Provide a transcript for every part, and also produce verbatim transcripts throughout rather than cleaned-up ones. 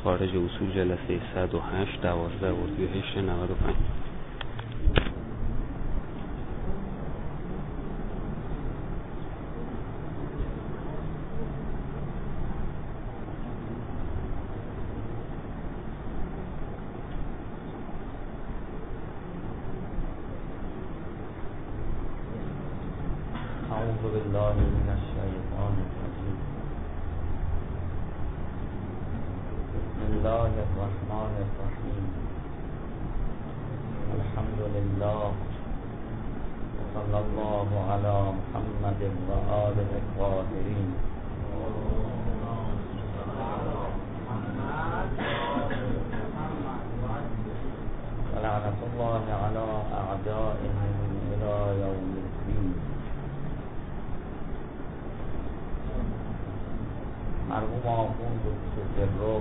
خارج اصول جلسه صد و هشت دوازده اردیبهشت نود و پنج. أعوذ بالله من الشيطان الرجيم. بسم الله الرحمن الرحيم. الحمد لله وصلى الله على محمد وآله الطاهرين. ولعنة الله على أعدائهم إلى يوم الدين. مرحوم آخوند دکتر رو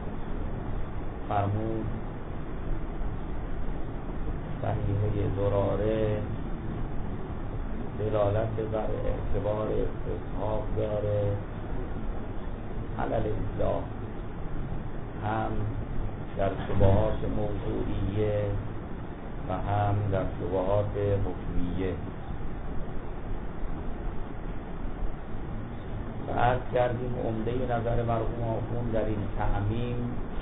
فرمود صحیحه زراره دلالت بر اعتبار استصحاب داره علل اصلاح، هم در شبهات موضوعیه و هم در شبهات حکمیه. و عرض کردیم عمده نظر مرحوم آخوند در این تعمیم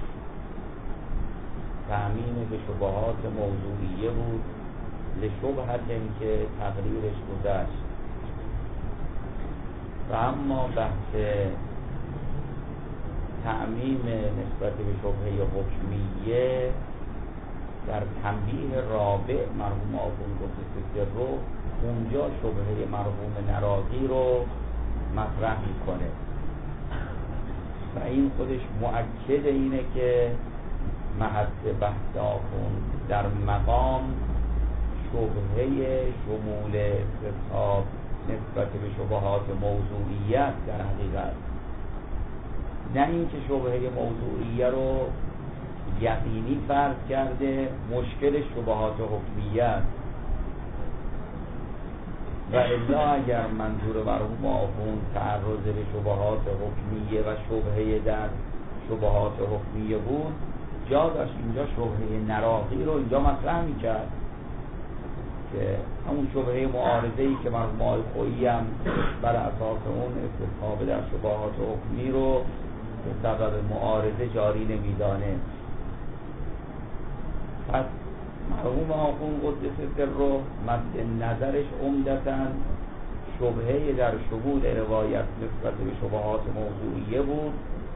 تعمیم به شبهات موضوعیه بود، لشبهت که تقریرش گذشت. و اما بحث تعمیم نسبت به شبهه حکمیه در تنبیه رابع مرحوم آخوند گفت رو اونجا شبهه مرحوم نراقی رو مطرح میکنه و این خودش مؤکد اینه که محط بحث آخوند در مقام شبهه شمول استصحاب نسبت به شبهات موضوعیت در حقیقت، نه اینکه شبهه موضوعیه رو یقینی فرض کرده مشکل شبهات حکمیت. و الا اگر منظور مرحوم آخوند تعرض به شبهات حکمیه و شبهه در شبهات حکمیه بود، جا داشت اینجا شبهه نراقی رو اینجا مطرح میکرد که همون شبهه معارضه‌ای که مرحوم آقای خویی هم بر اساس اون استصحاب در شبهات حکمی رو به سبب معارضه جاری نمیدانه. پس مرحوم آخوند قدس سره مد نظرش عمدتاً شبهه در شمول روایت نسبت به شبهات موضوعیه بود،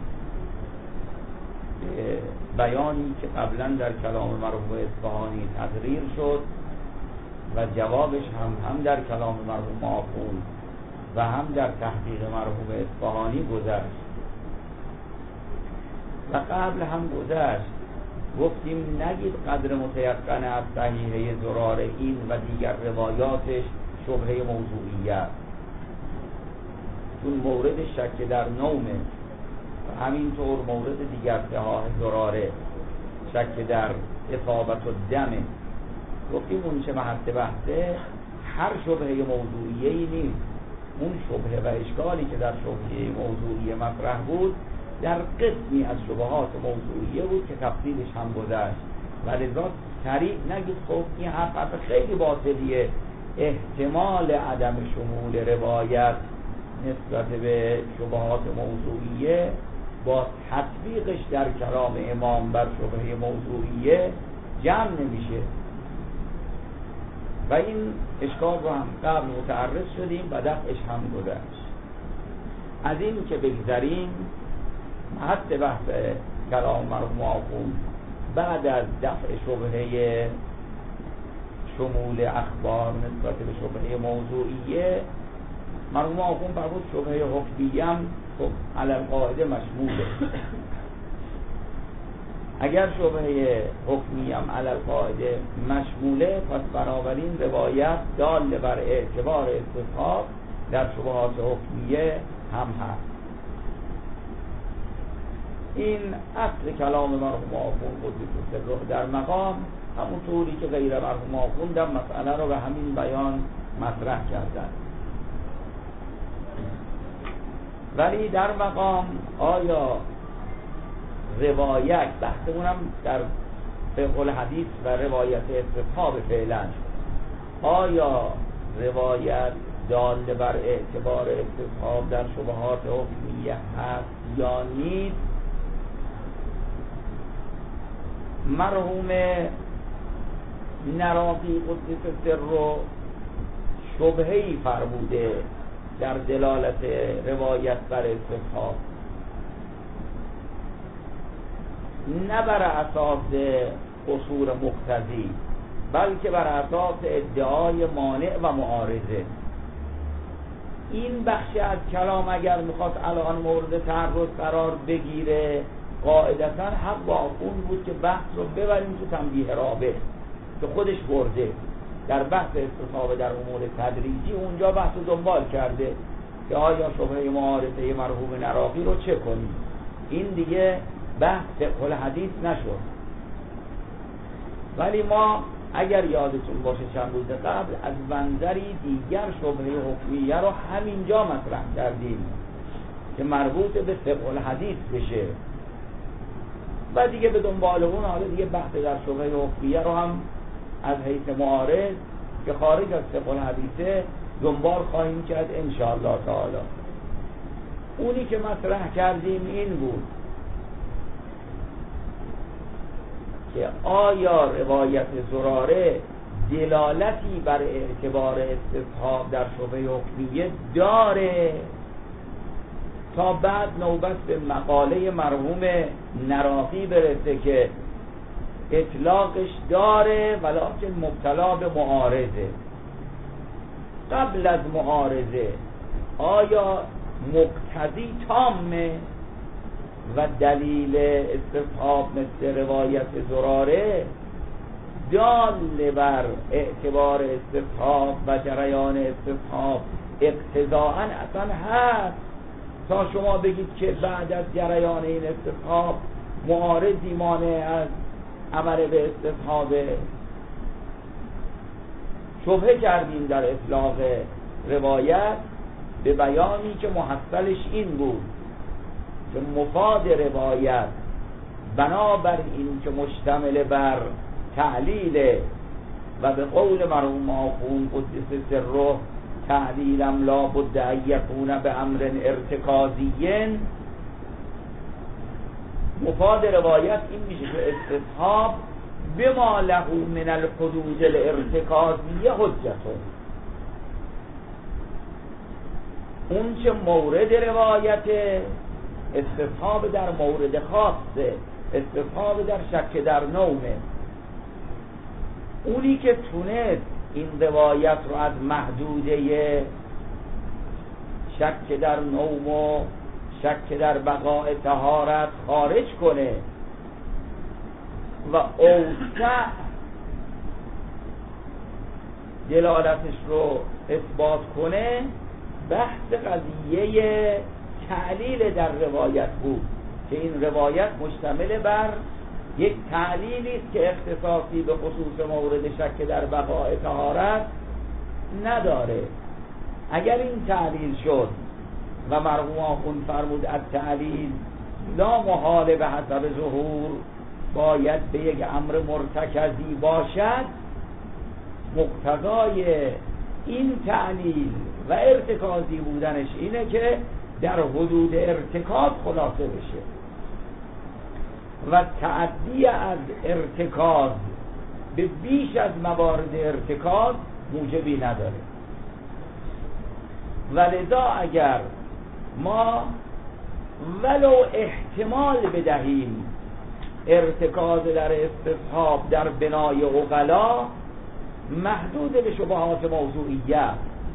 بیانی که قبلا در کلام مرحوم اصفهانی تقریر شد و جوابش هم هم در کلام مرحوم آخوند و هم در تحقیق مرحوم اصفهانی گذشت و قبل هم گذشت. گفتیم نگید قدر متیقن از صحیحه زراره این و دیگر روایاتش شبهه موضوعیت، چون مورد شک در نومه و همینطور مورد دیگر صحاح زراره شک در اصابت و دمه. گفتیم اون چه محط بحثه هر شبهه موضوعیه‌ای نیست، اون شبهه و اشکالی که در شبهه موضوعیه مطرح بود در قسمی از شبهات موضوعیه بود که تفصیلش هم گذشت و لذا سریع نگید خب این حقیقت خیلی باطلیه، احتمال عدم شمول روایت نسبت به شبهات موضوعیه با تطبیقش در کلام امام بر شبهه موضوعیه جمع نمیشه و این اشکال رو هم قبل متعرض شدیم و دفعش هم گذشت. از این که بگذاریم محط بحث کلام مرحوم آخوند بعد از دفع شبهه شمول اخبار نسبت به شبهه موضوعیه، مرحوم آخوند فرمود شبهه حکمیه هم خب علی القاعده مشموله. اگر شبهه حکمیه هم علی القاعده مشموله، پس بنابراین روایت دال بر اعتبار استصحاب در شبهات حکمیه هم هست. این اصل کلام مرحوم آخوند قدس سره در مقام همون طوری که غیر مرحوم آخوند هم مسئله رو به همین بیان مطرح کردن. ولی در مقام آیا روایت، بحثمونم در فقه الحدیث و روایت استصحاب فعلا، آیا روایت دال بر اعتبار استصحاب در شبهات حکمیه هست یا نیست؟ مرحوم نراقی قدس سر رو شبهه‌ای فرموده در دلالت روایت بر استصحاب، نه بر اساس قصور مقتضی بلکه بر اساس ادعای مانع و معارضه. این بخش از کلام اگر میخواد الان مورد تعرض قرار بگیره، قاعدتا حق با اون بود که بحث رو ببریم تو تنبیه رابع که خودش برده در بحث استصحاب در امور تدریجی، اونجا بحث رو دنبال کرده که آیا شبهه معارضه مرحوم نراقی رو چه کنیم. این دیگه بحث فقه الحدیث نشد. ولی ما اگر یادتون باشه چند روز قبل از منظری دیگر شبهه حکمیه رو همینجا مطرح کردیم که مربوط به فقه الحدیث بشه و دیگه به دنبال اون حالا دیگه بحث در شبهه حکمیه رو هم از حیث معارض که خارج از فقه الحدیثه دنبال خواهیم کرد ان شاء الله تعالی. اونی که مطرح کردیم این بود که آیا روایت زراره دلالتی بر اعتبار استصحاب در شبهه حکمیه داره؟ تا بعد نوبت به مقاله مرحوم نراقی برسه که اطلاقش داره ولکن مبتلا به معارضه. قبل از معارضه آیا مقتضی تامه و دلیل استصحاب مثل روایت زراره دال بر اعتبار استصحاب و جریان استصحاب اقتضاءً اصلا هست تا شما بگید که بعد از جریان این استصحاب معارضی مانع از عمل به استصحاب؟ شبهه کردیم در اطلاق روایت به بیانی که محصلش این بود که مفاد روایت بنابر این که مشتمل بر تعلیل و به قول مرحوم آخوند قدس سره تعلیلم لا بد ان یکون به امر ارتکازی، مفاد روایت این میشه که استصحاب بما له من الحدود الارتکازیه حجته. اون چه مورد روایت استصحاب در مورد خاصه، استصحاب در شک در نومه. اونی که تونست این روایت رو از محدوده شک در نوم و شک در بقاء طهارت خارج کنه و اوسع دلالتش رو اثبات کنه، بحث قضیه تعلیل در روایت بود که این روایت مشتمل بر یک تعلیلی است که اختصاصی به خصوص مورد شک در بقاء طهارت نداره. اگر این تعلیل شد و مرحوم آخوند فرمود از تعلیل لا محال به حسب ظهور باید به یک امر مرتکزی باشد، مقتضای این تعلیل و ارتکازی بودنش اینه که در حدود ارتکاز خلاصه بشه و تعدی از ارتکاز به بیش از موارد ارتکاز موجبی نداره. ولذا اگر ما ولو احتمال بدهیم ارتکاز در استصحاب در بنای عقلا محدود به شبهات موضوعیه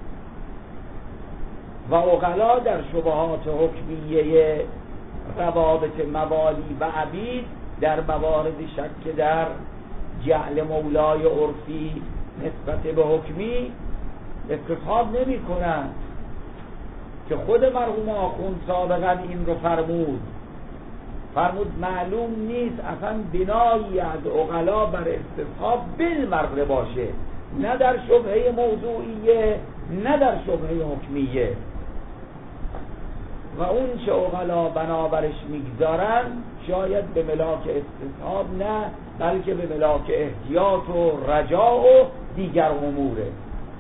و عقلا در شبهات حکمیه روابط موالی و عبید در موارد شک در جعل مولای عرفی نسبت به حکمی استصحاب نمی کنند که خود مرحوم آخوند سابقا این رو فرمود فرمود معلوم نیست اصلا بنایی از عقلا بر استصحاب بالمره باشه، نه در شبهه موضوعیه نه در شبهه حکمیه. و اون چه اغلا بنابرش میگذارن شاید به ملاک استصحاب نه، بلکه به ملاک احتیاط و رجا و دیگر اموره.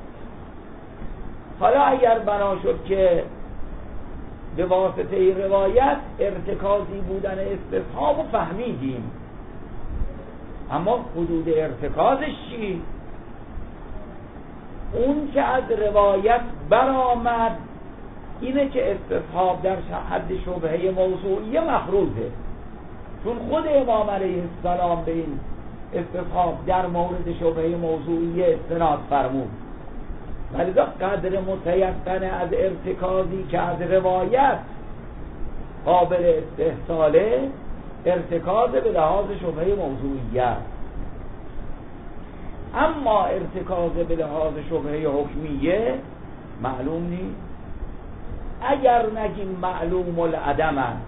حالا اگر بنا شد که به واسطه روایت ارتکازی بودن استصحاب رو فهمیدیم، اما حدود ارتکازش چی؟ اون که از روایت برآمد اینه که استصحاب در حد شبهه موضوعی مفروضه، چون خود امام علیه السلام به این استصحاب در مورد شبهه موضوعی استناد فرمود. ولی قدر متیقن از ارتکازی که از روایت قابل استحصاله ارتکاز به لحاظ شبهه موضوعیه، اما ارتکاز به لحاظ شبهه حکمیه معلوم نیست. اگر نگیم معلوم العدم است،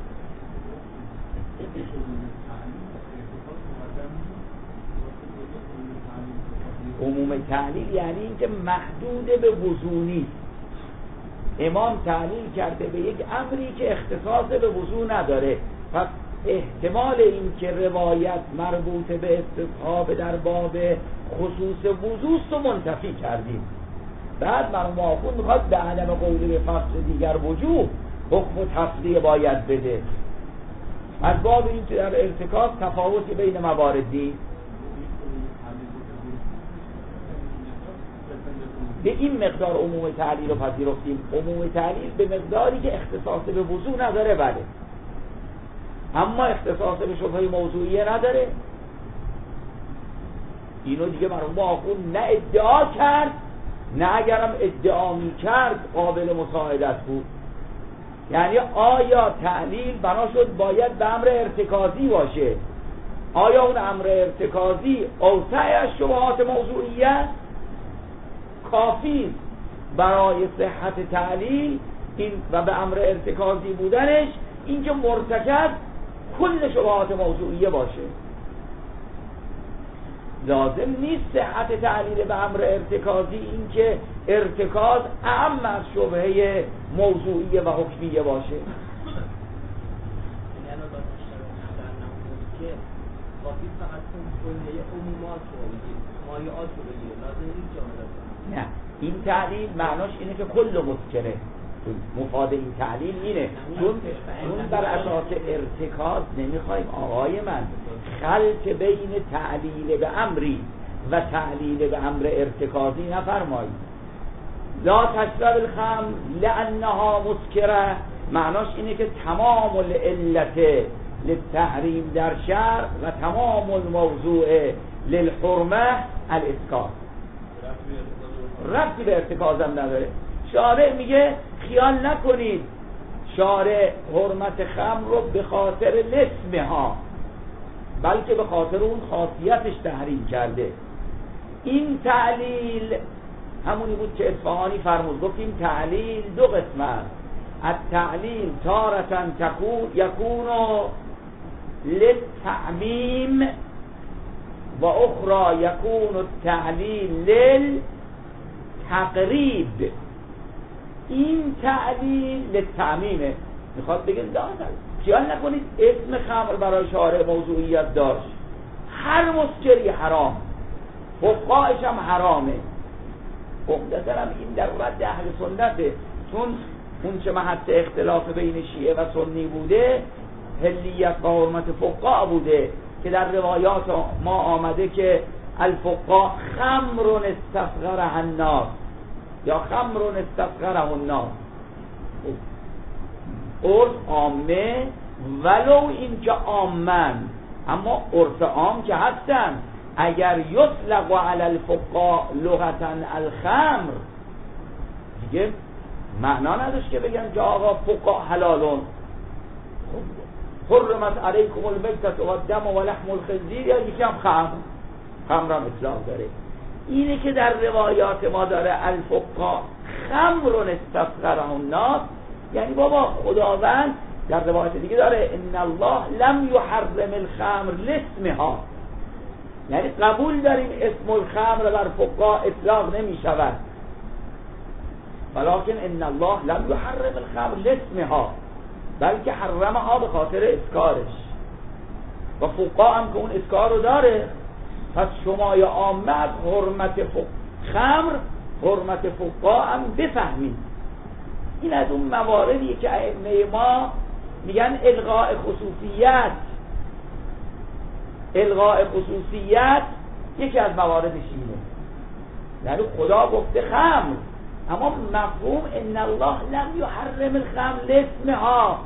عموم تعلیل یعنی اینکه محدود به وضو نیست. امام تعلیل کرده به یک امری که اختصاص به وضو نداره، پس احتمال این که روایت مربوط به استصحاب در باب خصوص وضو رو منتفی کردیم. بعد مرحوم آخوند میخواد به عدم قول به فصل دیگر وجوه حکم و تفصیل باید بده. از باب این که در ارتکاز تفاوتی بین موارد نیست. به این مقدار عموم تعلیل رو پذیرفتیم. عموم تعلیل به مقداری که اختصاص به وضو نداره بله، اما اختصاص به شبهه موضوعیه نداره. اینو دیگه مرحوم آخوند نه ادعا کرد، نه اگرم ادعا می کرد قابل مساعدت بود. یعنی آیا تعلیل بنا شد باید به امر ارتکازی باشه؟ آیا اون امر ارتکازی اوسع از شبهات موضوعیه؟ کافی برای صحت تعلیل این و به امر ارتکازی بودنش اینکه مرتکب کل شبهات موضوعیه باشه. لازم نیست صحت تعلیل به امر ارتکازی اینکه ارتکاز اعم از شبهه موضوعیه و حکمیه باشه. یعنی که کافی فقط کلیه عمومات رو بگید، مایعات رو بگید، لازم نیست جامعه. نه، این تعلیل معناش اینه که کل مسکره. مفاد این تعلیل اینه چون چون بر اساس ارتکاز نمیخوایم آقای من خلط بین تعلیل به امری و تعلیل به امر ارتکازی نفرمایید. لا تشرب الخمر لانها مسکره معناش اینه که تمام العلت للتحریم در شرع و تمام الموضوع للحرمه الاسکار، ربطی به ارتکازم نداره. شارع میگه خیال نکنید شارع حرمت خمر رو به خاطر لسمها بلکه به خاطر اون خاصیتش تحریم کرده. این تعلیل همونی بود که اصفهانی فرمود. گفتیم تعلیل دو قسم است. التعلیل تارة تكون يكون للتعمیم و اخرى يكون التعلیل للتقریب. این تعلیل للتعمیمه، میخواد بگه دادن خیال نکنید اسم خمر برای شارع موضوعیت داشت، هر مسکری حرام، فقهایش هم حرامه. عقدتاً هم این در رد اهل سنته، چون اون چه محط اختلاف بین شیعه و سنی بوده حلیت و حرمت فقها بوده که در روایات ما آمده که الفقها خمر استصغرها الناس یا خمر استصغره الناس. عرف عامه ولو این که عامن، اما عرف عام که هستن. اگر یطلق علی الفقهاء لغتا الخمر دیگه معنا نداشت که بگن که آقا فقها حلالون، حرمت علیکم المیتة و الدم و لحم الخنزیر، یا یکی هم خمر خمر هم اطلاق داره. اینه که در روایات ما داره الفقهاء خمر استصغره الناس، یعنی بابا خداوند در روایت دیگه داره ان الله لم یحرم الخمر لاسمها، یعنی قبول داریم اسم الخمر بر فقها اطلاق نمی شود، ولکن ان الله لم یحرم الخمر لاسمها، بلکه حرمها به خاطر اسکارش و فقها هم که اون اسکار رو داره. پس شما یا عامه از حرمت خمر حرمت فقها هم بفهمید. این از اون مواردیه که ائمه ما میگن الغاء خصوصیت الغاء خصوصیت یکی از مواردش اینه. یعنی خدا گفته خمر، اما مفهوم ان الله لم یحرم الخمر لاسمها.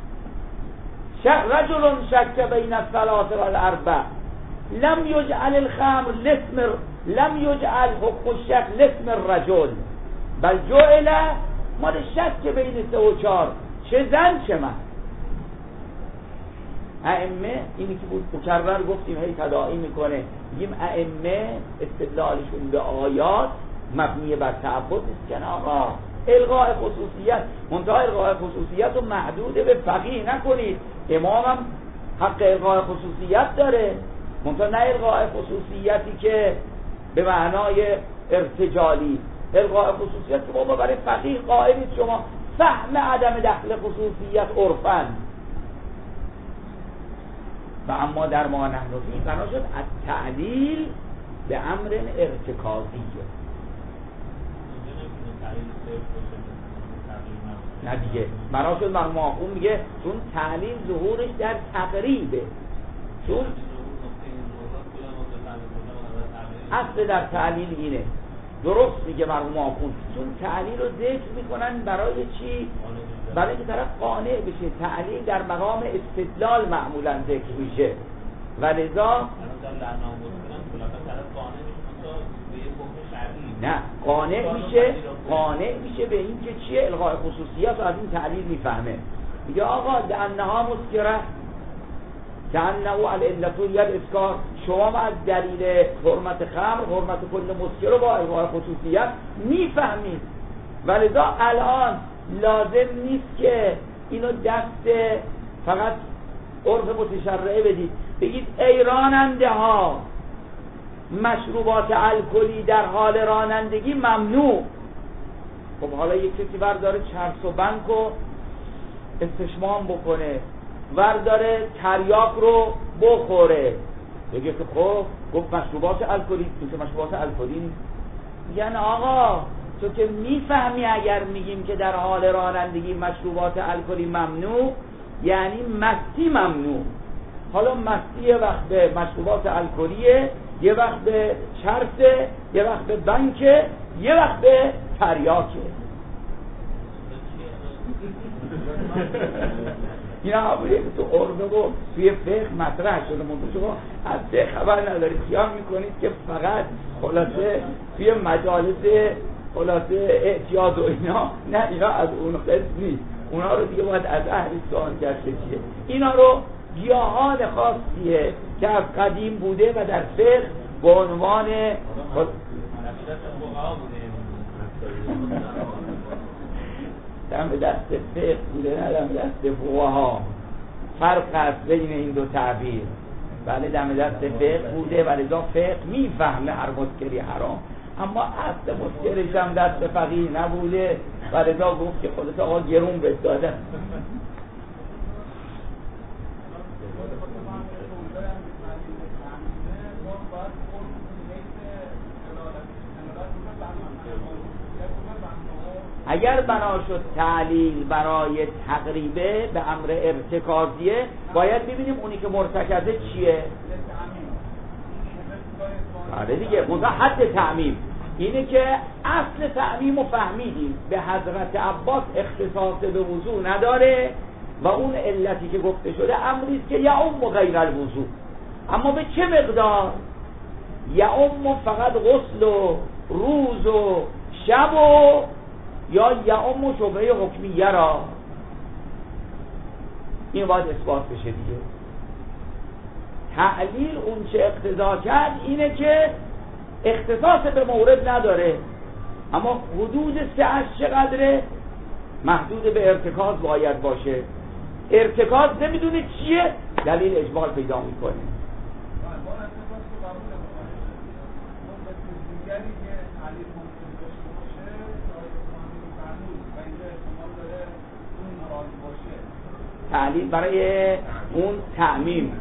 رجل شک بین الثلاث والاربع لم یجعل الخمر لاسم لم یجعل حکم الشک لاسم الرجل بل جعل مال شک بین سه و چهار، چه زن چه من. ائمه اینی که بود مکرر گفتیم هی تداعی میکنه، میگیم ائمه استدلالشون به آیات مبنی بر تعبد نیست که آقا الغاء خصوصیت، منتها الغاء خصوصیت رو محدود به فقیه نکنید. امام هم حق الغاء خصوصیت داره، منتها نه الغاء خصوصیتی که به معنای ارتجالی. الغاء خصوصیت که بابا برای فقیه قائلید شما فهم عدم دخل خصوصیت عرفاً. و اما در ما نحنفی بنا شد از تعلیل به امر ارتکازیه. نه دیگه بنا شد مرحوم آخون میگه چون تعلیل ظهورش در تقریبه، چون اصل در تعلیل اینه. درست میگه مرحوم آخون، چون تعلیل رو ذکر میکنن برای چی؟ برای اینکه طرف قانع بشه. تعلیل در مقام استدلال معمولا ذکر میشه و لذا نه قانع میشه قانع میشه به این که چیه الغاء خصوصیت و از این تعلیل میفهمه. میگه آقا لانها مسکره کانه العلة هی الاسکار، شما از دلیل حرمت خمر حرمت کل مسکر رو با الغاء خصوصیت میفهمید و لذا الان لازم نیست که اینو دست فقط عرف متشرعه بدید، بگید ای راننده ها مشروبات الکلی در حال رانندگی ممنوع. خب حالا یک کسی برداره چرس و بنک رو استشمام بکنه، برداره تریاک رو بخوره، بگه که خب گفت مشروبات الکلی، این که مشروبات الکلی نیست. یعنی آقا تو که میفهمی اگر میگیم که در حال رانندگی مشروبات الکلی ممنوع یعنی مستی ممنوع. حالا مستی یه وقت به مشروبات الکلیه، یه وقت به چرسه، یه وقت به بنکه، یه وقت به تریاکه. اینا همونیه که تو عربه و توی فقه مطرح شده، منطقه شما از فقه خبر ندارید، خیال میکنید که فقط خلاصه توی مجالس خلاصه اعتیاد و اینا. نه، اینا از اون قسم نیست، اونا رو دیگه باید از اهل سوال کرده چیه. اینا رو گیاهان خاصیه که از قدیم بوده و در فقه به عنوان دم دست فقه بوده، نه دم دست فقها. فرق هست بین این دو تعبیر. بله دم دست فقه بوده و لذا فقه میفهمه هر مسکری حرام، اما اصل مسکرش هم دست فقیه نبوده و لذا گفت که خودت آقا گرون بهت دادن. اگر بنا شد تعلیل برای تقریبه به امر ارتکازیه، باید ببینیم اونی که مرتکزه چیه. آره دیگه، منتها حد تعمیم اینه که اصل تعمیم رو فهمیدیم، به حضرت عباس اختصاص به وضوع نداره و اون علتی که گفته شده امریست که یعم غیر الوضوع. اما به چه مقدار؟ یعم فقط غسل و روز و شب و یا یعم و شبهه حکمیه را. این باید اثبات بشه دیگه. تعلیل اون چه اقتضا کرد اینه که اختصاص به مورد نداره، اما حدود سعش چقدره؟ محدود به ارتکاز باید باشه. ارتکاز نمیدونه چیه، دلیل اجمال پیدا میکنه. تعلیل برای اون تعمیم.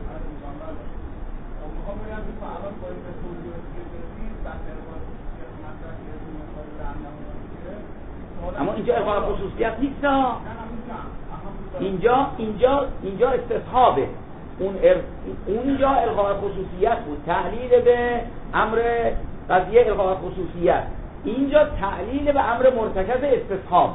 اما اینجا الغای خصوصیت نیست، اینجا اینجا اینجا استصحابه. اون ار... اونجا الغای خصوصیت بود، تعلیل به امر قضیه الغای خصوصیت. اینجا تعلیل به امر مرتکز استصحابه.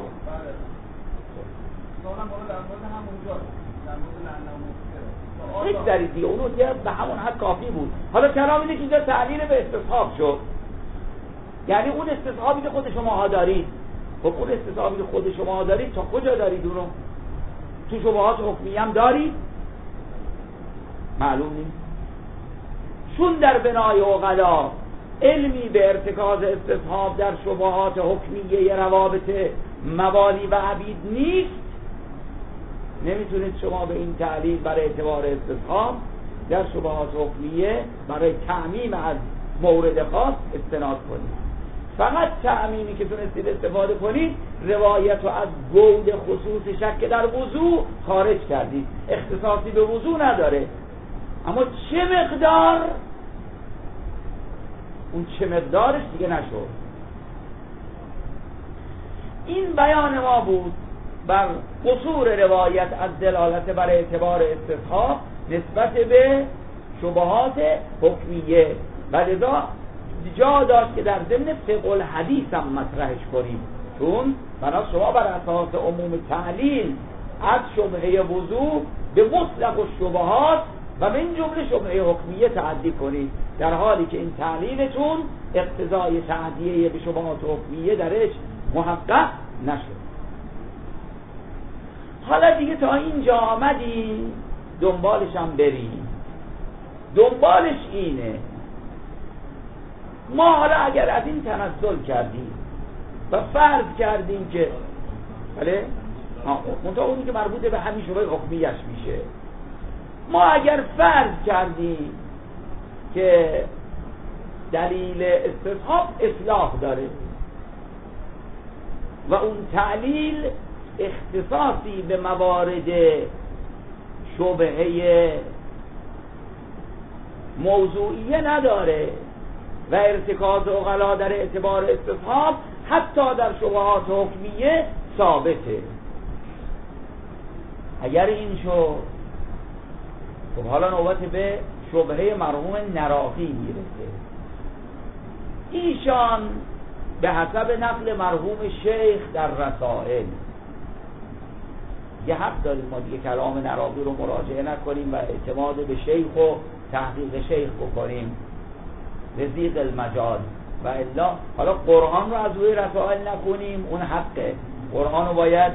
بگذارید دیگه، اونو دیگه به همون حد کافی بود. حالا کلام اینه که اینجا تعلیل به استصحاب شد، یعنی اون استصحابی که خود شما ها دارید. خب اون استصحابی که خود شما ها دارید تا کجا دارید اونو؟ تو شبهات حکمی هم دارید؟ معلوم نیست. چون در بنای عقلا علمی به ارتکاز استصحاب در شبهات حکمیه روابط موالی و عبید نیست، نمیتونید شما به این تعلیل برای اعتبار استصحاب در شبهات حکمیه برای تعمیم از مورد خاص استناد کنید. فقط تعمیمی که تونستید استفاده کنید روایت رو از گود خصوص شک در وضوع خارج کردید، اختصاصی به وضوع نداره. اما چه مقدار، اون چه مقدارش دیگه نشد. این بیان ما بود بر قصور روایت از دلالت بر اعتبار استصحاب نسبت به شبهات حکمیه، و لذا جا داشت که در ضمن فقه الحدیث هم مطرحش کنیم، چون بنا شما بر اساس عموم تعلیل از شبهه وضوع به مطلق الشبهات و من جمله شبهه حکمیه تعدی کنید، در حالی که این تعلیلتون اقتضای تعدیه به شبهات حکمیه درش محقق نشد. حالا دیگه تا اینجا آمدیم، دنبالش هم بریم. دنبالش اینه، ما حالا اگر از این تنزل کردیم و فرض کردیم که بله منطقه اونی که مربوط به همین شبهه حکمیش میشه، ما اگر فرض کردیم که دلیل استصحاب اصلاح داره و اون تعلیل اختصاصی به موارد شبهه موضوعیه نداره و ارتکاز عقلا در اعتبار استصحاب حتی در شبهات حکمیه ثابته. اگر این شد، خب حالا نوبت به شبهه مرحوم نراقی میرسه. ایشان به حسب نقل مرحوم شیخ در رسائل، یه حق داریم ما دیگه کلام نراقی رو مراجعه نکنیم و اعتماد به شیخ و تحقیق شیخ بکنیم رزیق المجال، و الا حالا قرآن رو از روی رسائل نکنیم، اون حقه، قرآن رو باید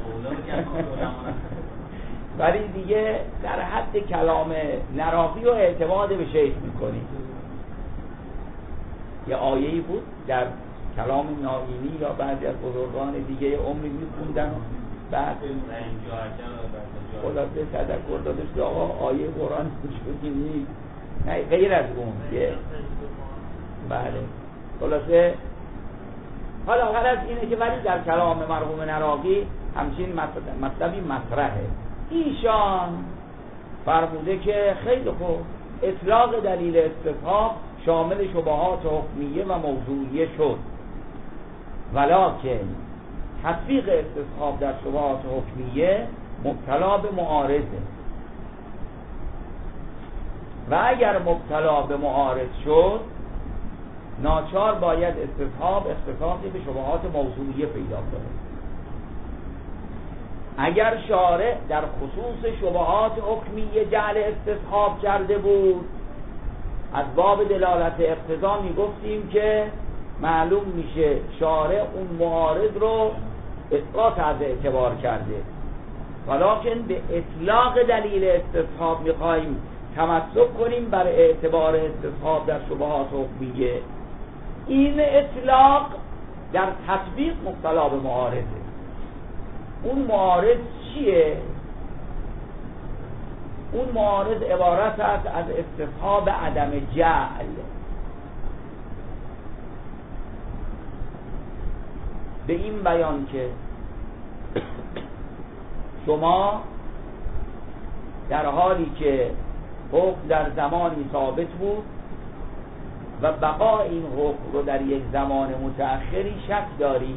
ولی دیگه در حد کلام نراقی رو اعتماد به شیخ میکنیم. یه آیه‌ای بود در کلام ناینی یا بعضی از بزرگان دیگه عمری میخوندن و بعد خلاصه تذکر دادش که آقا آیه قرآن وجودی نیست، نه غیر از اون که بله خلاصه. حالا غرض اینه که ولی در کلام مرحوم نراقی همچین مطلبی مطرحه. ایشان فرموده که خیلی خوب اطلاق دلیل استصحاب شامل شبهات حکمیه و موضوعیه شد، ولکن تطبیق استصحاب در شبهات حکمیه مبتلا به معارضه، و اگر مبتلا به معارض شد ناچار باید استصحاب اختصاصی به شبهات موضوعیه پیدا کنه. اگر شارع در خصوص شبهات حکمیه جعل استصحاب کرده بود، از باب دلالت اقتضا میگفتیم که معلوم میشه شارع اون معارض رو اسقاط از اعتبار کرده، ولکن به اطلاق دلیل استصحاب میخوایم تمسک کنیم بر اعتبار استصحاب در شبهات حکمیه. این اطلاق در تطبیق مبتلا به معارضه. اون معارض چیه؟ اون معارض عبارت است از استصحاب عدم جعل. به این بیان که شما در حالی که حکم در زمانی ثابت بود و بقای این حکم رو در یک زمان متأخری شک داری.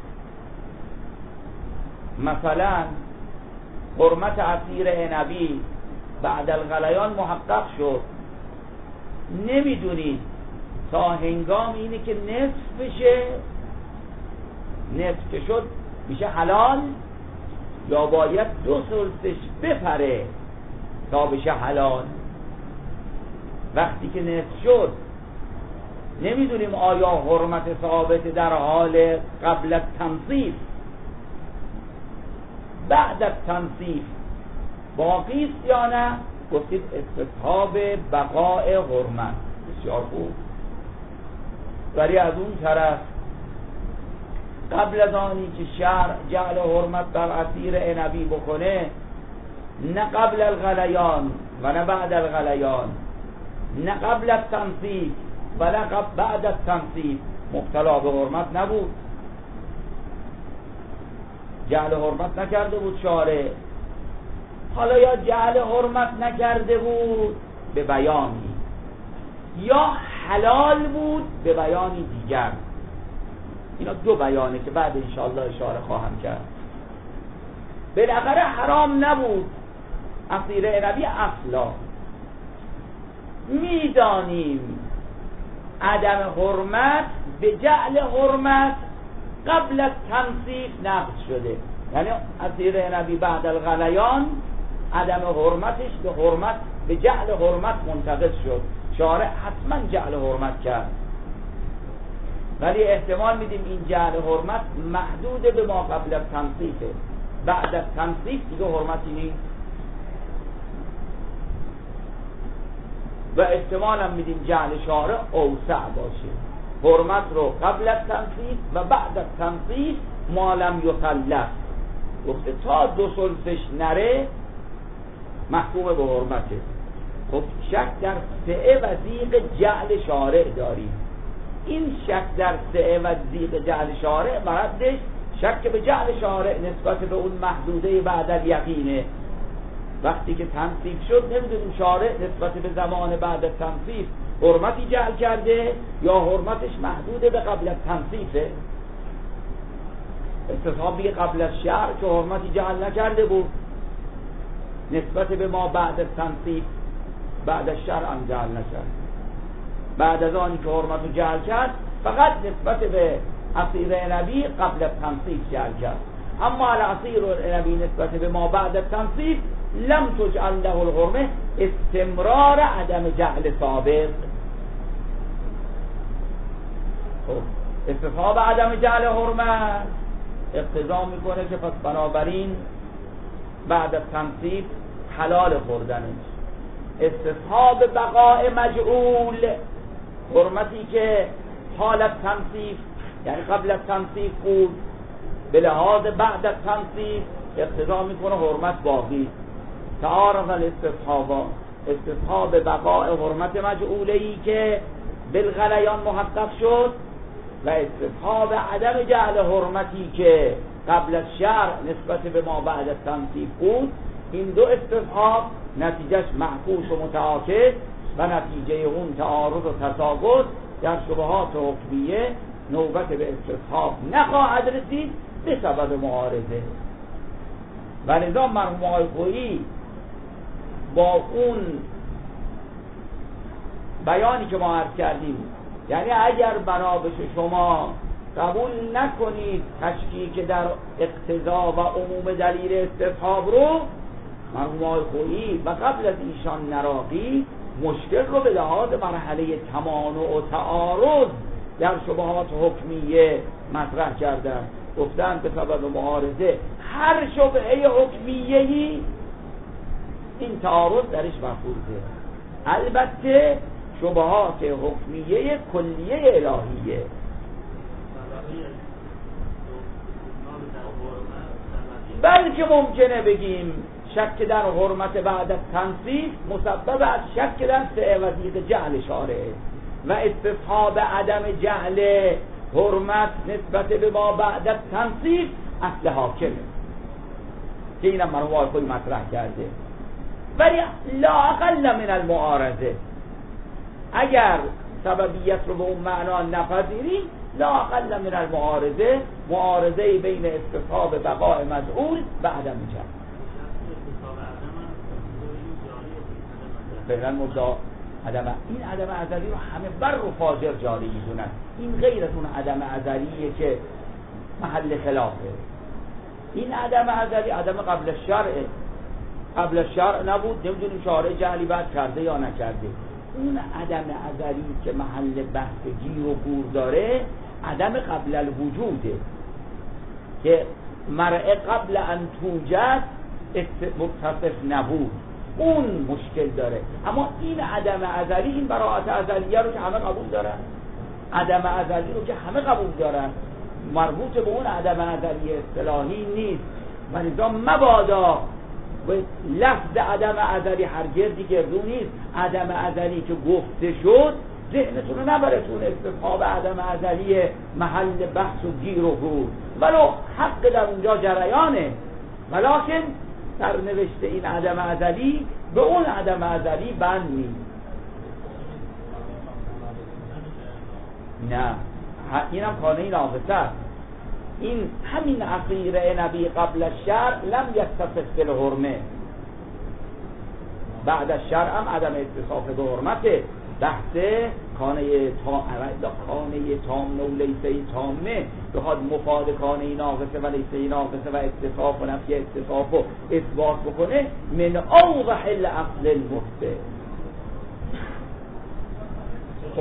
مثلا حرمت عصیر عنبی بعد الغلیان محقق شد، نمیدونید تا هنگام اینه که نصف بشه، نصف که شد میشه حلال یا باید دو ثلثش بپره تا بشه حلال. وقتی که نصف شد نمیدونیم آیا حرمت ثابت در حال قبل از تنصیف بعد از تنصیف باقی است یا نه؟ گفتید استصحاب بقای حرمت. بسیار خوب. ولی از اون طرف قبل از آنی که شرع جعل حرمت بر عصیر عنبی بکنه، نه قبل الغلیان و نه بعد الغلیان، نه قبل از تنصیف و نه بعد از تنصیف مبتلا به حرمت نبود، جعل حرمت نکرده بود شارع. حالا یا جعل حرمت نکرده بود به بیانی، یا حلال بود به بیانی دیگر. اینا دو بیانه که بعد انشاءالله اشاره خواهم کرد. بالاخره حرام نبود عصیر عنبی اصلا. میدانیم عدم حرمت به جعل حرمت قبل از تنصیف نقض شده، یعنی عصیر عنبی بعد الغلیان عدم حرمتش به حرمت به جعل حرمت منتقض شد، شارع حتما جعل حرمت کرد. ولی احتمال میدیم این جعل حرمت محدود به ما قبل از تنصیفه، بعد از تنصیف دیگه حرمتی نیست. و احتمال هم میدیم جعل شارع اوسع باشه، حرمت رو قبل از تنصیف و بعد از تنصیف ما لم یخلف، گفته تا دو ثلثش نره محکوم به حرمته. خب شک در سعه و ضیق جعل شارع داریم. این شک در سعه و ضیق جعل شارع مردش شک به جعل شارع نسبت به اون محدوده بعد الیقینه. وقتی که تنصیف شد نمیدونیم شارع نسبت به زمان بعد از تنصیف حرمتی جعل کرده یا حرمتش محدود به قبل از تنصیفه. استصحابی قبل از شرع که حرمتی جعل نکرده بود نسبت به ما بعد از تنصیف، بعد از شرع هم جعل نکرد. بعد از آنی که حرمت جعل کرد فقط نسبت به عصیر عنبی قبل از تنصیف جعل کرد. اما العصیر عنبی نسبت به ما بعد از تنصیف لم تجعل له الحرمه، استمرار عدم جعل سابق. خب استصحاب عدم جعل حرمت اقتضا میکنه که پس بنابراین بعد از تنصیف حلال خوردنش. استصحاب بقاء مجعول، حرمتی که حالت تنصیف یعنی قبل از تنصیف بود به لحاظ بعد از تنصیف اقتضا میکنه حرمت باقی. تعارض الاستصحابا، استصحاب بقاء حرمت مجعوله‌ای که بالغلیان محقق شد و استصحاب عدم جعل حرمتی که قبل از شرع نسبت به ما بعد از تنصیف بود. این دو استصحاب نتیجهش معکوس و متعاکس و نتیجه اون تعارض و تساقط در شبهات حکمیه نوبت به استصحاب نخواهد رسید به سبب معارضه. و لذا مرحوم آقای خویی با اون بیانی که ما عرض کردیم، یعنی اگر بنا بشه شما قبول نکنید تشکیک در اقتضا و عموم دلیل استصحاب رو، مرحوم آقای خویی و قبل از ایشان نراقی مشکل رو به لحاظ مرحله تمانع و تعارض در شبهات حکمیه مطرح کردن. گفتن به سبب معارضه هر شبهه حکمیه‌ای این تعارض درش مفروضه. البته شبهات حکمیه کلیه الهیه. بلکه ممکنه بگیم شک در حرمت بعد از تنصیف مسبب از شک در سعه و ضیق جعل شارعه و استصحاب عدم جعل حرمت نسبت به ما بعد از تنصیف اصل حاکمه که اینم مرحوم آقای خویی مطرح کرده. ولی لا اقل من المعارضه. اگر سببیت رو به اون معنا نپذیریم، لا اقل من المعارضه، معارضه بین استصحاب بقاء مجعول و عدم جعل. بین المدعا عدم، این عدم ازلی رو همه بر و فاجر جاری میدونن. این غیر از اون عدم ازلیه که محل خلافه. این عدم ازلی عدم قبل الشرع، قبل الشرع نبود، نمیدونیم شارع جعلی بعد کرده یا نکرده. اون عدم ازلی که محل بحث گیر و گور داره عدم قبل الوجوده که مرء قبل ان توجد متصف نبود، اون مشکل داره. اما این عدم ازلی، این براءت ازلیه رو که همه قبول دارن، عدم ازلی رو که همه قبول دارن، مربوط به اون عدم ازلی اصطلاحی نیست. ولذا مبادا و لفظ عدم ازلی هرگز گردو نیست. عدم ازلی که گفته شد ذهنتون رو نبره تون استصحاب عدم ازلی محل بحث و گیر و گور، ولو حق در اونجا جریانه، ولکن در نوشته این عدم ازلی به اون عدم ازلی بند نیست. نه، اینم کانه ناقصه. این همین عقیره نبی قبل الشرع لم یتصف بالحرمه، بعد الشرع هم عدم اتصاف به حرمته. بحث کانه تام، کانه تام و لیسه تامه بخواد مفاد کانه ناقصه و لیسه ناقصه و اتصاف و نفی اتصاف و اثبات بکنه، من اوضح الاصل المثبت. خب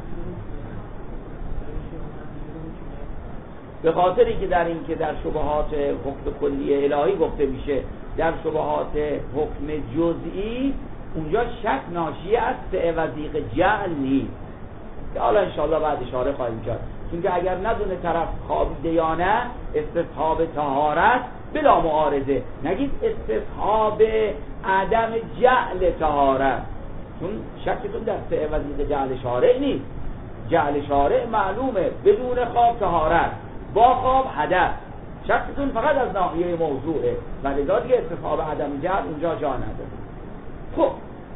به خاطری که در این که در شبهات حکم کلی الهی گفته میشه، در شبهات حکم جزئی اونجا شک ناشی از وضیق جعل نیست، که حالا انشاءالله بعد اشاره خواهیم کرد. چون که اگر ندونه طرف خوابیده یا نه، استصحاب طهارت بلا معارضه، نگید استصحاب عدم جعل طهارت، چون شکتون در سه وضیق جعل شارع نیست. جعل شارع معلومه بدون خواب طهارت، با خواب حدث. شکتون فقط از ناحیه موضوعه، ولی دیگه استصحاب عدم جعل اونجا جا نداره. خب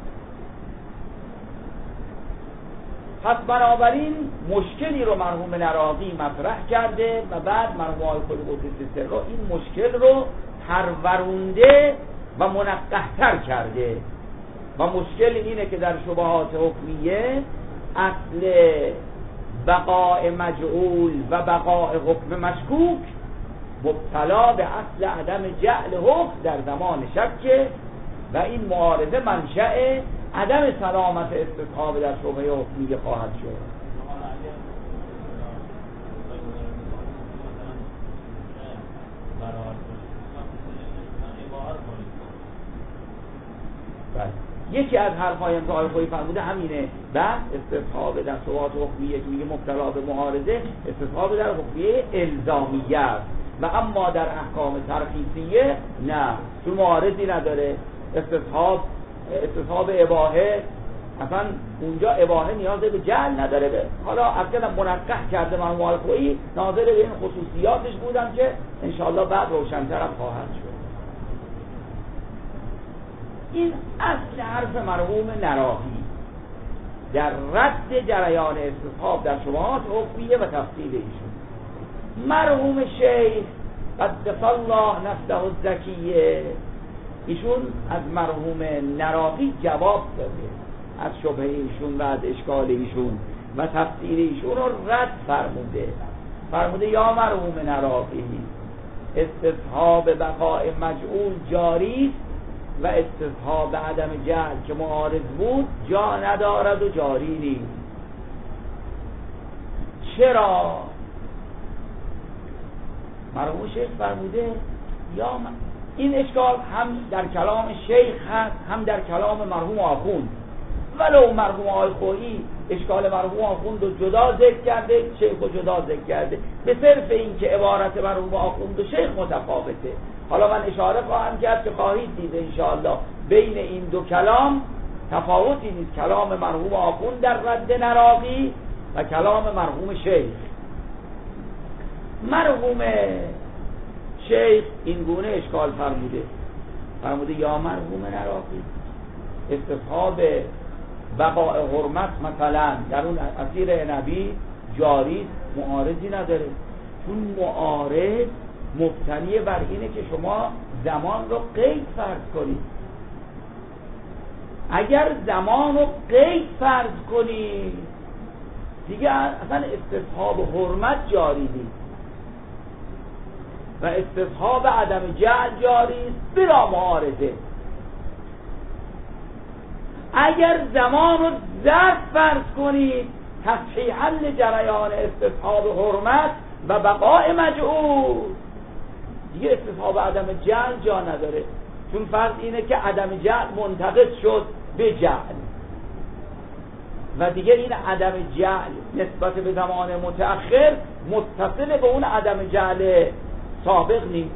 پس بنابراین مشکلی رو مرحوم نراقی مطرح کرده و بعد مرحوم آقای قطب رو این مشکل رو پرورونده و منقح‌تر کرده. و مشکل اینه که در شبهات حکمیه اصل بقاء مجعول و بقاء حکم مشکوک مبتلا به اصل عدم جعل حکم در زمان شک، و این معارضه منشأ عدم سلامت استصحاب در شبهه حکمیه خواهد شد. یکی از حرفای که آقای خویی فرموده همینه، بحث استصحاب در شبهات حکمیه که میگه مبتلا به معارضه، استصحاب در حکمیه الزامیه است، و اما در احکام ترخیصیه نه، چون معارضی نداره. استصحاب استصحاب اباحه اصلا اونجا اباحه نیاز به جعل نداره. به حالا اصلا منقح کرده مرحوم آقای خویی، ناظر به این خصوصیاتش بودم که انشاءالله بعد روشن‌تر هم خواهد شد. این اصل حرف مرحوم نراقی در رد جریان استصحاب در شبهات حکمیه و تفصیل ایشون. مرحوم شیخ قدس الله نفسه الزکیه، ایشون از مرحوم نراقی جواب داده از شبهه ایشون و از اشکال ایشون و تفسیر ایشون رو رد فرموده. فرموده یا مرحوم نراقی، استصحاب بقاء مجعول جاری و استصحاب عدم جعل که معارض بود جا ندارد و جاری نیست. چرا؟ مرحوم شیخ فرموده یا من... این اشکال هم در کلام شیخ هست هم در کلام مرحوم آخوند، ولو مرحوم آقای خویی اشکال مرحوم آخوند رو جدا ذکر کرده، شیخ رو جدا ذکر کرده، به صرف این که عبارت مرحوم آخوند و شیخ متفاوته. حالا من اشاره خواهم کرد که خواهید دید انشاءالله بین این دو کلام تفاوتی نیست، کلام مرحوم آخوند در رد نراقی و کلام مرحوم شیخ. مرحوم شیخ این گونه اشکال فرموده، فرموده یا مرحوم نراقی استصحاب بقاء حرمت مثلا در اون اسیر عنبی جاری معارضی نداره، چون معارض مبتنی بر اینه که شما زمان رو قید فرض کنید. اگر زمان رو قید فرض کنید دیگه اصلا استصحاب حرمت جاری نیست و استصحاب عدم جعل جاری است بلا معارضه. اگر زمان رو ظرف فرض کنید تصحیحاً لجریان استصحاب حرمت و بقاء مجعول، دیگه استصحاب عدم جعل جا نداره، چون فرض اینه که عدم جعل منتقض شد به جعل و دیگه این عدم جعل نسبت به زمان متأخر متصل به اون عدم جعل سابق نیست.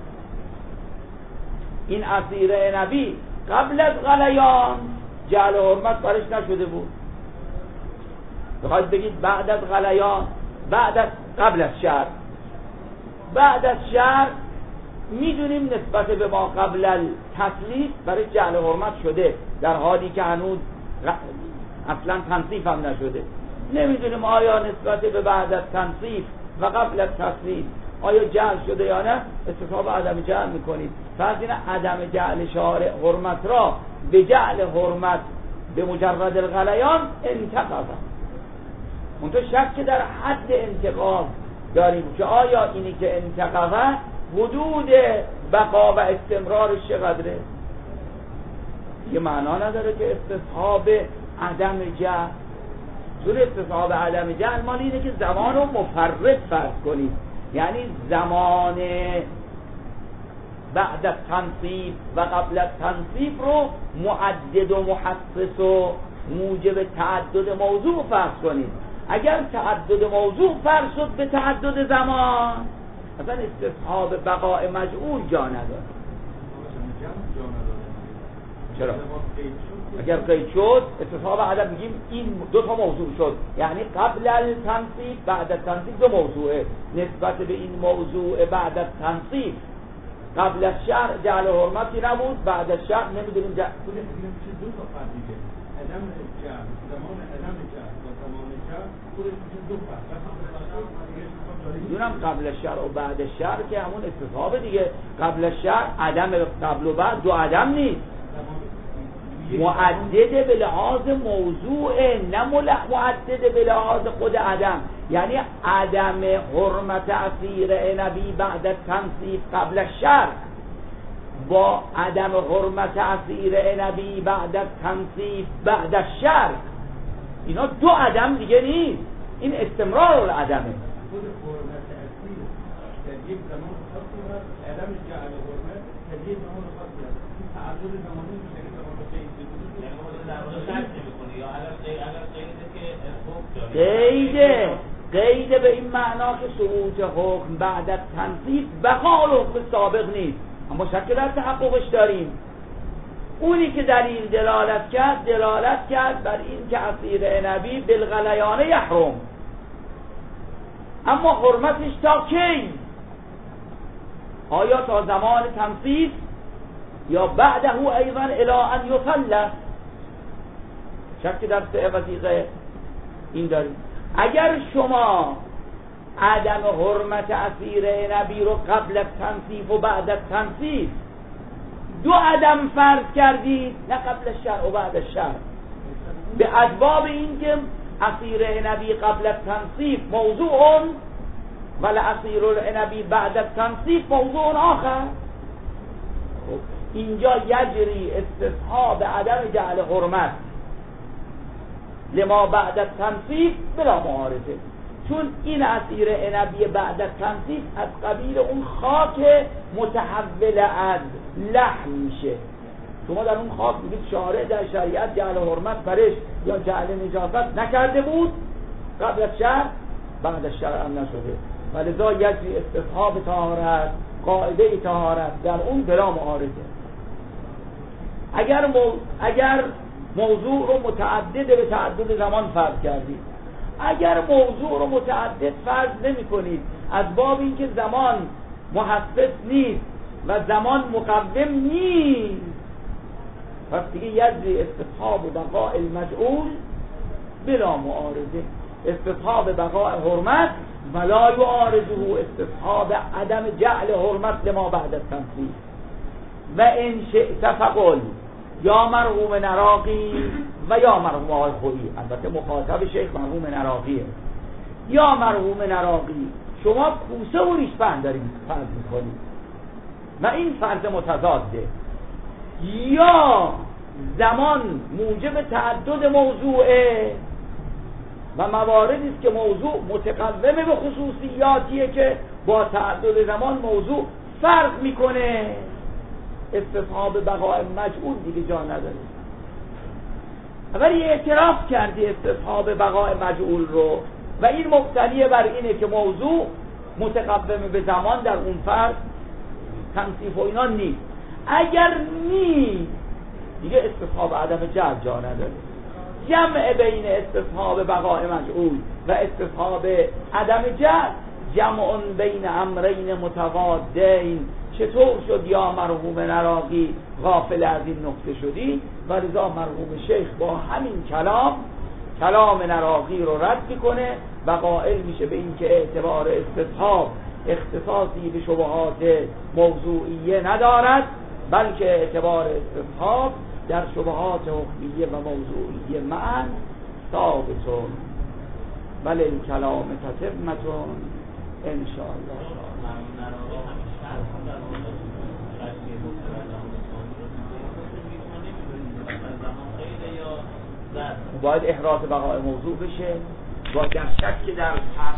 این اسیر عنبی قبل از غلیان جعل حرمت برش نشده بود، بخواید بگید بعد از غلیان، بعد از قبل از شرع، بعد از شرع میدونیم نسبت به ما قبل التسلیف برای جعل حرمت شده، در حالی که هنوز اصلا تنصیف هم نشده. نمیدونیم آیا نسبت به بعد از تنصیف و قبل از تسلیف آیا جعل شده یا نه، استصحاب عدم جعل میکنید. فرض این عدم جعل شارع حرمت را به جعل حرمت به مجرد الغلیان انتقاض، اون تو شک در حد انتقاض داریم که آیا اینی که انتقاض حدود بقا و استمرارش چقدره. یه معنا نداره که استصحاب عدم جعل، چون استصحاب عدم جعل مال اینه که زمان رو مفرد فرض کنید، یعنی زمان بعد از تنصیب و قبل از تنصیب رو معدد و محسس و موجب تعدد موضوع فرض کنید. اگر تعدد موضوع فرض شد به تعدد زمان، مثلا استصحاب بقاء مجعول جا نداره. چرا؟ اگر قید شد استصحاب عدم میگیم این دو تا موضوع شد، یعنی قبل التنصیب بعد از تنصیب دو موضوعه، نسبت به این موضوع بعد از تنصیب قبل از شرع جعل حرمتی نبود، بعد از شرع نمیدونیم جعل دو تا فرق دیگه، عدم جعل، زمان عدم جعل و زمان جعل خودش دو فرق. دونم قبل از شرع و بعد از شرع که همون استصحاب دیگه. قبل از شرع عدم قبل و بعد دو عدم نیست، معدد به لحاظ موضوع، نه معدد به لحاظ خود عدم. یعنی عدم حرمت اسیر عنبی بعد از تنصیب قبل از شرع با عدم حرمت اسیر عنبی بعد از تنصیب بعد از شرع، اینا دو عدم دیگه نیست، این استمرار العدمه. خود حرمت اسیر در یک زمان خاصی هست، عدم جعل حرمت در یک زمان خاصی هست، این تعدد زمانی میشه که زمان قیده قیده به این معنا که سقوط حکم بعد از تنصیب بقا حکم سابق نیست، اما شک در تحققش داریم. اونی که دلیل دلالت کرد دلالت کرد بر این که اسیر عنبی بالغلیان یحرم، اما حرمتش تا کی؟ آیا تا زمان تنصیب یا بعده ایضا الی ان یصلح؟ شک در سه وثیقه این داریم. اگر شما عدم حرمت اسیر عنبی رو قبل از تنصیب و بعد از تنصیب دو عدم فرض کردید، نه قبل از شرع و بعد از شرع، به اسباب این که اسیر عنبی قبل از تنصیب موضوع ولی اسیر العنبی بعد از تنصیب موضوع آخر، اینجا یجری استصحاب عدم جعل حرمت لما بعد از تنصیب بلا معارضه، چون این اسیر عنبی بعد از تنصیب از قبیل اون خاک متحول از لحم میشه. شما در اون خاک میگید شارع در شریعت جعل حرمت برش یا جعل نجاست نکرده بود قبل از شرع، بعد از شرع هم نشده، ولذا یجری استصحاب طهارت، قاعده طهارت در اون بلا معارضه. اگر مو... اگر موضوع رو متعدد به تعدد زمان فرض کردید، اگر موضوع رو متعدد فرض نمی کنید از باب اینکه زمان محسس نیست و زمان مقوم نیست، پس دیگه یجری استصحاب بقاء المجعول بلا معارضه، استصحاب بقاء حرمت ولا یعارضه استصحاب عدم جعل حرمت لما بعد التنفیذ. و ان شئت فقل یا مرحوم نراقی و یا مرحوم آقای خویی، البته مخاطب شیخ مرحوم نراقیه، یا مرحوم نراقی شما کوسه و ریشپند دارید فرض میکنید و این فرض متضاده، یا زمان موجب تعدد موضوعه و مواردی است که موضوع متقومه به خصوصیاتیه که با تعدد زمان موضوع فرق میکنه. استصحاب بقاء مجعول دیگه جا نداره. ولی اعتراف کردی استصحاب بقاء مجعول رو و این مبتنی بر اینه که موضوع متقومه به زمان در اون فرض تنصیف و اینا نیست. اگر نیست دیگه استصحاب عدم جعل جا نداره. جمع بین استصحاب بقاء مجعول و استصحاب عدم جعل جمع بین امرین متضادین. چطور شد یا مرحوم نراقی غافل از این نکته شدی و رضا مرحوم شیخ با همین کلام کلام نراقی رو رد میکنه و قائل میشه به این که اعتبار استصحاب اختصاصی به شبهات موضوعیه ندارد، بلکه اعتبار استصحاب در شبهات حکمیه و موضوعیه معا ثابتون بل الکلام تتمتون انشاءالله. باید احراز بقای موضوع بشه با در شک در